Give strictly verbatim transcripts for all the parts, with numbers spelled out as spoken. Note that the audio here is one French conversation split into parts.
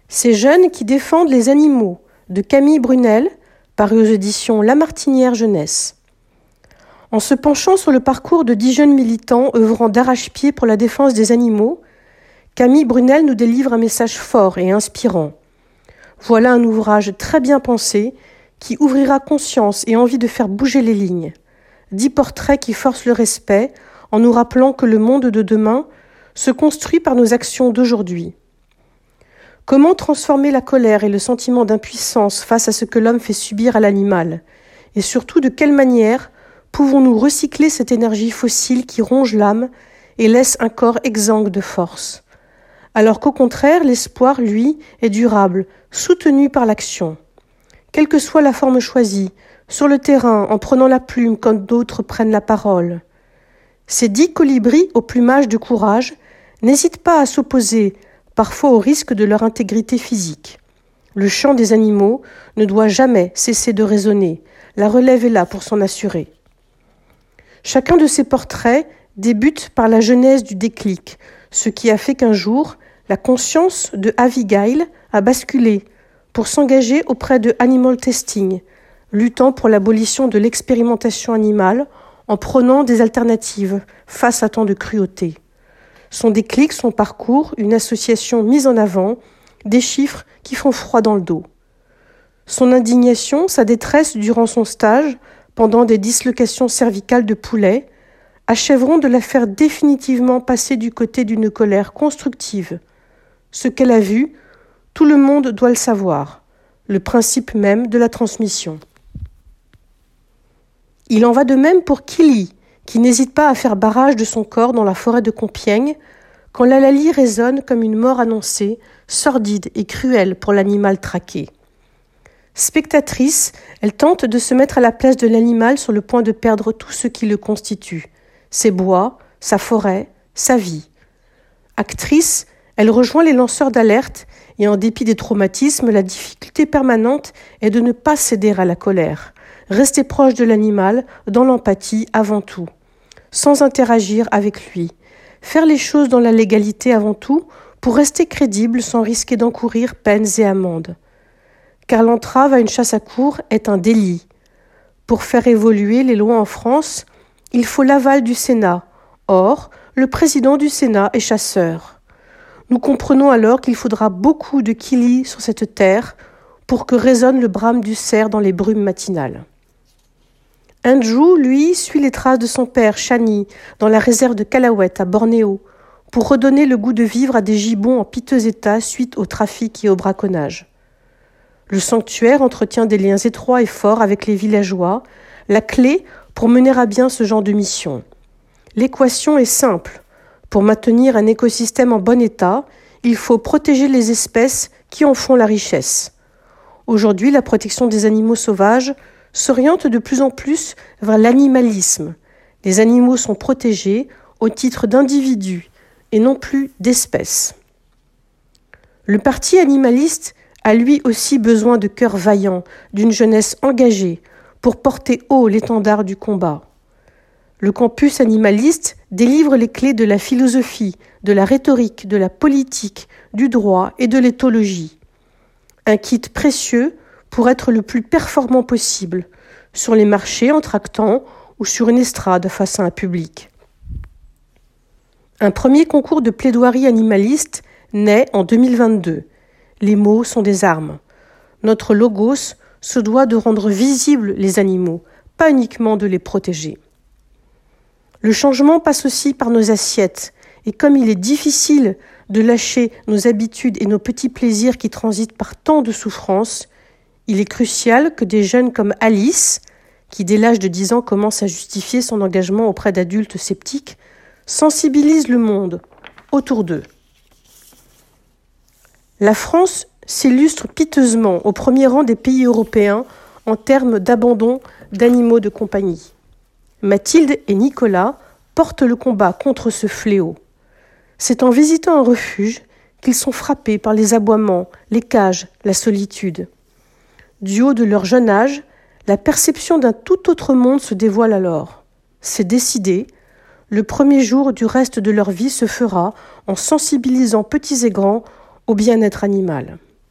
Ces jeunes qui défendent les animaux, de Camille Brunel, paru aux éditions La Martinière Jeunesse. En se penchant sur le parcours de dix jeunes militants œuvrant d'arrache-pied pour la défense des animaux, Camille Brunel nous délivre un message fort et inspirant. Voilà un ouvrage très bien pensé qui ouvrira conscience et envie de faire bouger les lignes. Dix portraits qui forcent le respect en nous rappelant que le monde de demain se construit par nos actions d'aujourd'hui. Comment transformer la colère et le sentiment d'impuissance face à ce que l'homme fait subir à l'animal? Et surtout, de quelle manière pouvons-nous recycler cette énergie fossile qui ronge l'âme et laisse un corps exsangue de force? Alors qu'au contraire, l'espoir, lui, est durable, soutenu par l'action. Quelle que soit la forme choisie, sur le terrain, en prenant la plume quand d'autres prennent la parole. Ces dix colibris au plumage de courage n'hésitent pas à s'opposer, parfois au risque de leur intégrité physique. Le chant des animaux ne doit jamais cesser de résonner. La relève est là pour s'en assurer. Chacun de ces portraits débute par la genèse du déclic, ce qui a fait qu'un jour, la conscience de Abigail a basculé pour s'engager auprès de Animal Testing, luttant pour l'abolition de l'expérimentation animale en prônant des alternatives face à tant de cruauté. Son déclic, son parcours, une association mise en avant, des chiffres qui font froid dans le dos. Son indignation, sa détresse durant son stage, pendant des dislocations cervicales de poulet, achèveront de la faire définitivement passer du côté d'une colère constructive. Ce qu'elle a vu, tout le monde doit le savoir, le principe même de la transmission. Il en va de même pour Kili, qui n'hésite pas à faire barrage de son corps dans la forêt de Compiègne, quand l'hallali résonne comme une mort annoncée, sordide et cruelle pour l'animal traqué. Spectatrice, elle tente de se mettre à la place de l'animal sur le point de perdre tout ce qui le constitue, ses bois, sa forêt, sa vie. Actrice, elle rejoint les lanceurs d'alerte et en dépit des traumatismes, la difficulté permanente est de ne pas céder à la colère, rester proche de l'animal, dans l'empathie avant tout, sans interagir avec lui, faire les choses dans la légalité avant tout pour rester crédible sans risquer d'encourir peines et amendes. Car l'entrave à une chasse à courre est un délit. Pour faire évoluer les lois en France, il faut l'aval du Sénat. Or, le président du Sénat est chasseur. Nous comprenons alors qu'il faudra beaucoup de Kili sur cette terre pour que résonne le brame du cerf dans les brumes matinales. Andrew, lui, suit les traces de son père, Shani, dans la réserve de Calawet, à Bornéo, pour redonner le goût de vivre à des gibbons en piteux état suite au trafic et au braconnage. Le sanctuaire entretient des liens étroits et forts avec les villageois, la clé pour mener à bien ce genre de mission. L'équation est simple. Pour maintenir un écosystème en bon état, il faut protéger les espèces qui en font la richesse. Aujourd'hui, la protection des animaux sauvages s'oriente de plus en plus vers l'animalisme. Les animaux sont protégés au titre d'individus et non plus d'espèces. Le parti animaliste a lui aussi besoin de cœurs vaillants, d'une jeunesse engagée pour porter haut l'étendard du combat. Le campus animaliste délivre les clés de la philosophie, de la rhétorique, de la politique, du droit et de l'éthologie. Un kit précieux pour être le plus performant possible, sur les marchés en tractant ou sur une estrade face à un public. Un premier concours de plaidoirie animaliste naît en deux mille vingt-deux. Les mots sont des armes. Notre logos se doit de rendre visibles les animaux, pas uniquement de les protéger. Le changement passe aussi par nos assiettes, et comme il est difficile de lâcher nos habitudes et nos petits plaisirs qui transitent par tant de souffrances, il est crucial que des jeunes comme Alice, qui dès l'âge de dix ans commence à justifier son engagement auprès d'adultes sceptiques, sensibilisent le monde autour d'eux. La France s'illustre piteusement au premier rang des pays européens en termes d'abandon d'animaux de compagnie. Mathilde et Nicolas portent le combat contre ce fléau. C'est en visitant un refuge qu'ils sont frappés par les aboiements, les cages, la solitude. Du haut de leur jeune âge, la perception d'un tout autre monde se dévoile alors. C'est décidé, le premier jour du reste de leur vie se fera en sensibilisant petits et grands au bien-être animal.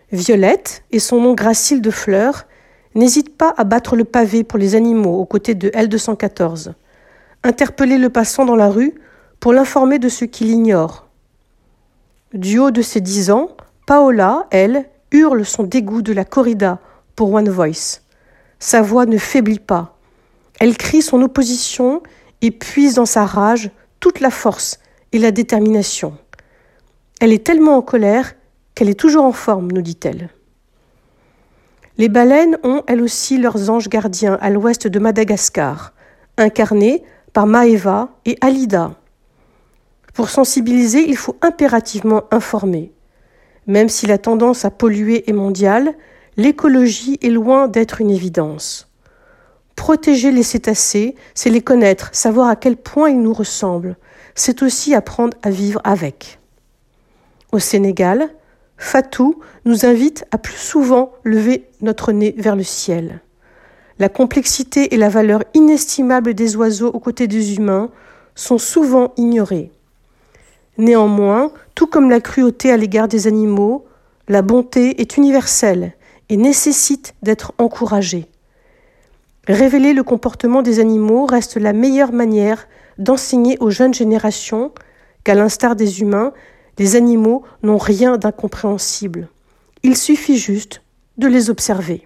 Violette, et son nom gracile de fleurs, n'hésite pas à battre le pavé pour les animaux aux côtés de L deux cent quatorze, interpeller le passant dans la rue pour l'informer de ce qu'il ignore. Du haut de ses dix ans, Paola, elle, hurle son dégoût de la corrida pour One Voice. Sa voix ne faiblit pas. Elle crie son opposition et puise dans sa rage toute la force et la détermination. Elle est tellement en colère qu'elle est toujours en forme, nous dit-elle. Les baleines ont, elles aussi, leurs anges gardiens à l'ouest de Madagascar, incarnés par Maeva et Alida. Pour sensibiliser, il faut impérativement informer. Même si la tendance à polluer est mondiale, l'écologie est loin d'être une évidence. Protéger les cétacés, c'est les connaître, savoir à quel point ils nous ressemblent. C'est aussi apprendre à vivre avec. Au Sénégal, Fatou nous invite à plus souvent lever notre nez vers le ciel. La complexité et la valeur inestimable des oiseaux aux côtés des humains sont souvent ignorées. Néanmoins, tout comme la cruauté à l'égard des animaux, la bonté est universelle et nécessite d'être encouragée. Révéler le comportement des animaux reste la meilleure manière d'enseigner aux jeunes générations qu'à l'instar des humains, les animaux n'ont rien d'incompréhensible. Il suffit juste de les observer.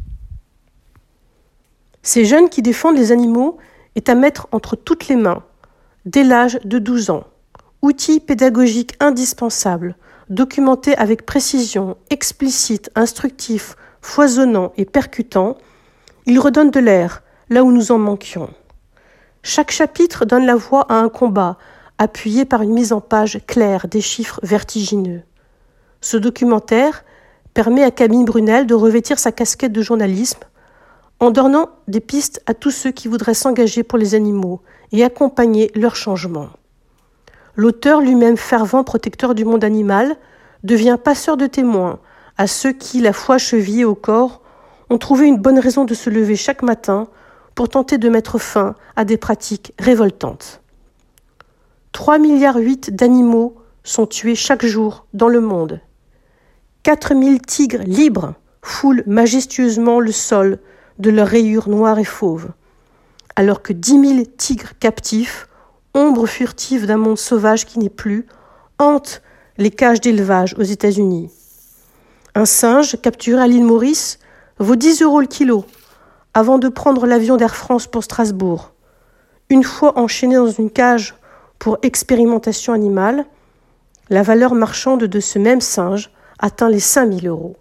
Ces jeunes qui défendent les animaux est à mettre entre toutes les mains, dès l'âge de douze ans. Outil pédagogique indispensable, documenté avec précision, explicite, instructif, foisonnant et percutant, il redonne de l'air là où nous en manquions. Chaque chapitre donne la voix à un combat, appuyé par une mise en page claire des chiffres vertigineux. Ce documentaire permet à Camille Brunel de revêtir sa casquette de journalisme en donnant des pistes à tous ceux qui voudraient s'engager pour les animaux et accompagner leur changement. L'auteur, lui-même fervent protecteur du monde animal, devient passeur de témoins à ceux qui, la foi chevillée au corps, ont trouvé une bonne raison de se lever chaque matin pour tenter de mettre fin à des pratiques révoltantes. trois virgule huit milliards d'animaux sont tués chaque jour dans le monde. quatre mille tigres libres foulent majestueusement le sol de leurs rayures noires et fauves, alors que dix mille tigres captifs, ombre furtive d'un monde sauvage qui n'est plus, hantent les cages d'élevage aux États-Unis. Un singe capturé à l'île Maurice vaut dix euros le kilo, avant de prendre l'avion d'Air France pour Strasbourg. Une fois enchaîné dans une cage pour expérimentation animale, la valeur marchande de ce même singe atteint les cinq mille euros.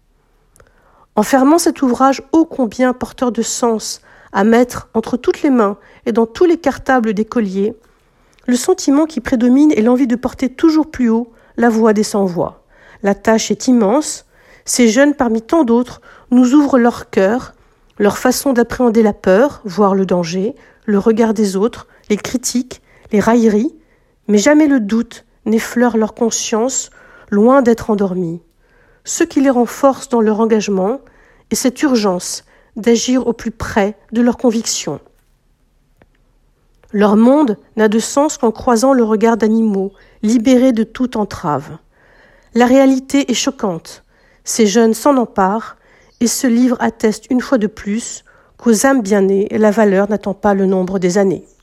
En fermant cet ouvrage ô combien porteur de sens à mettre entre toutes les mains et dans tous les cartables d'écoliers, le sentiment qui prédomine est l'envie de porter toujours plus haut la voix des sans-voix. La tâche est immense. Ces jeunes, parmi tant d'autres, nous ouvrent leur cœur, leur façon d'appréhender la peur, voire le danger, le regard des autres, les critiques, les railleries, mais jamais le doute n'effleure leur conscience, loin d'être endormis. Ce qui les renforce dans leur engagement est cette urgence d'agir au plus près de leurs convictions. Leur monde n'a de sens qu'en croisant le regard d'animaux, libérés de toute entrave. La réalité est choquante. Ces jeunes s'en emparent et ce livre atteste une fois de plus qu'aux âmes bien nées, la valeur n'attend pas le nombre des années.